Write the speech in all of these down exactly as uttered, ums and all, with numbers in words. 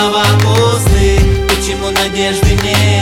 слова пусты? Почему надежды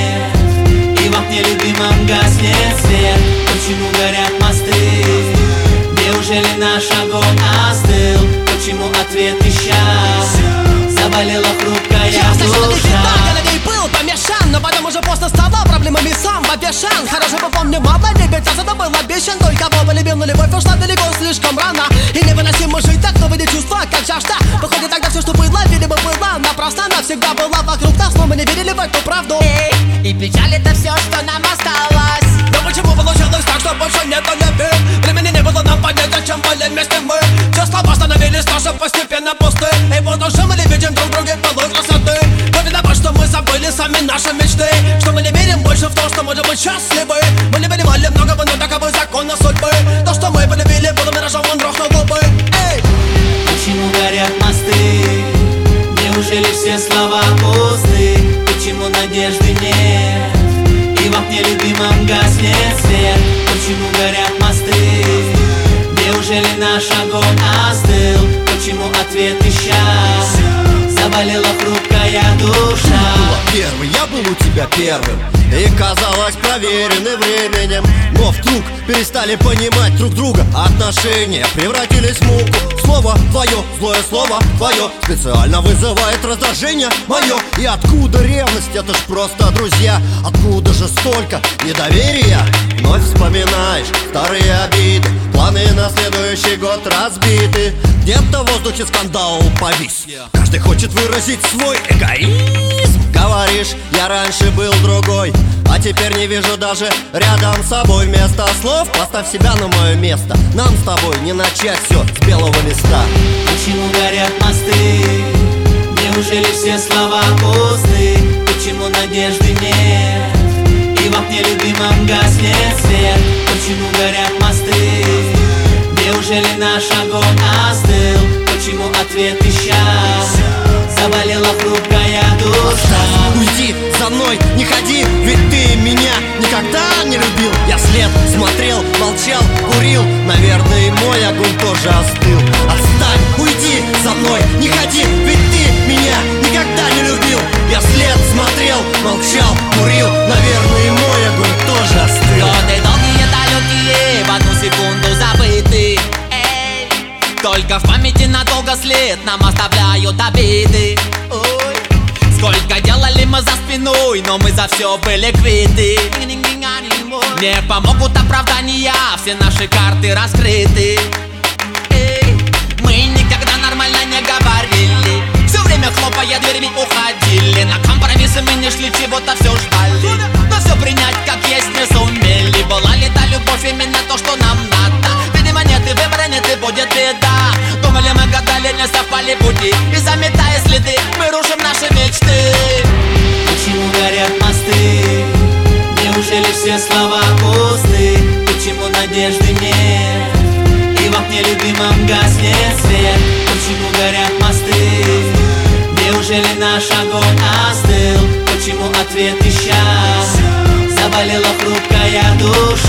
нет? И в окне любимом гаснет свет. Почему горят мосты? Неужели наш огонь остыл? Почему ответ исчез? Заболела хрупкая душа. Был помешан, но потом уже просто стала проблемами сам обещан. Хорошо бы помню, мало не ведь это был обещан. Только кого полюбил, но любовь ушла далеко слишком рано. И невыносимо жить так, но выйдет чувства, как жажда. Выходит тогда все, что было, видимо, было напрасно. Навсегда была вокруг нас, но мы не верили в эту правду. Эй, и печаль это все, что нам осталось. Но почему получилось так, что больше нету любви? Времени не было нам понять, зачем были вместе мы. Все слова становились тоже постепенно пусты. И вот уже мы не видим друг друга былой красоты. Но виноват, что мы забыли сами наши мечты. Что мы не верим больше в то, что можем быть счастливы. Мы не понимали многого, но таковы законы судьбы. То, что мы полюбили, было миражом, он рухнул бы. Эй! Почему горят мосты? Неужели все слова пусты? Почему надежды нет? И в окне любимом гаснет свет. Почему горят мосты? Неужели наш огонь остыл? Почему ответ исчез? Заболела хрупкая душа. Первый, я был у тебя первым, и казалось проверены временем. Но вдруг перестали понимать друг друга. Отношения превратились в муку. Слово твое, злое слово твое специально вызывает раздражение мое. И откуда ревность? Это ж просто друзья. Откуда же столько недоверия? Вновь вспоминаешь старые обиды. Планы на следующий год разбиты. Где-то в воздухе скандал повис. Каждый хочет выразить свой эгоизм. Говоришь, я раньше был другой, а теперь не вижу даже рядом с собой. Вместо слов поставь себя на мое место. Нам с тобой не начать все с белого листа. Почему горят мосты? Неужели все слова пусты? Почему надежды нет? И в окне любимом гаснет свет. Почему горят мосты? Неужели наш огонь остыл? Почему ответ исчез? Заболела хрупкая душа. Уйди за мной, не ходи, ведь ты меня никогда не любил. Я след смотрел, молчал, курил. Наверное, и мой огонь тоже остыл. Отстань, уйди за мной, не ходи, ведь ты меня никогда не любил. Я след смотрел, молчал, курил. Наверное, и мой огонь тоже остыл. Годы долгие, далекие, в одну секунду забыты. Эй, только в памяти надолго след нам оставляют обиды. Ой, сколько делали мы за спиной, но мы за все были квиты. Не помогут оправдания, все наши карты раскрыты. Эй, мы никогда нормально не говорили, все время хлопая дверьми уходили. На компромиссы мы не шли, чего-то все ждали, но все принять как есть не сумели. Была ли та любовь именно то, что нам надо? Видимо нет, и выбора нет, и будет беда. Думали мы, гадали, не совпали пути, и заметая следы, мы рушим наши мечты. Почему горят мосты? Неужели все слова пусты? Почему надежды нет? И в окне любимом гаснет свет. Почему горят мосты? Неужели наш огонь остыл? Почему ответ исчез? Заболела хрупкая душа.